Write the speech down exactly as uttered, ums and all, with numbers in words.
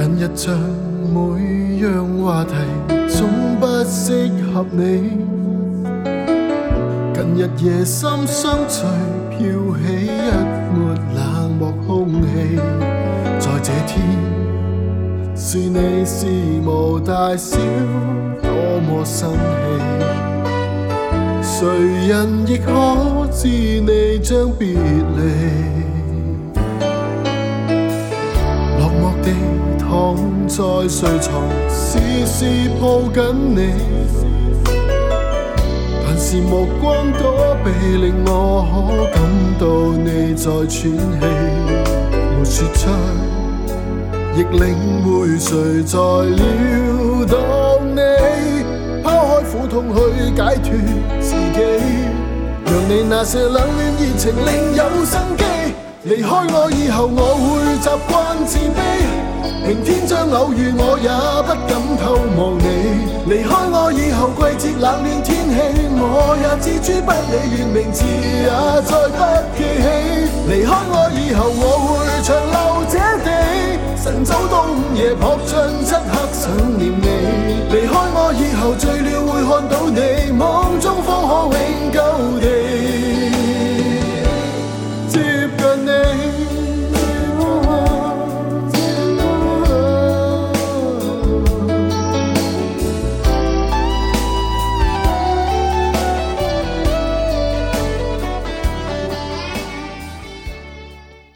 近日像每樣話題總不適合你，近日夜深相隨，飄起一抹冷漠空氣。在這天是你事無大小，多麼生氣，誰人亦可知你將別離。落寞地躺在睡床，時時抱緊你，但是目光躲避，令我可感到你在喘氣。沒說出，亦領會誰在撩動你，拋開苦痛去解脫自己，讓你那些冷暖熱情另有生機。離開我以後，我會習慣自卑，明天將偶遇我也不敢偷望你。離開我以後，季節冷暖天氣我也置諸不理，連名字也再不記起。離開我以後，我會長留這地，晨早到午夜撲進漆黑想念你。離開我以後，醉了會看到你，夢中方可永久地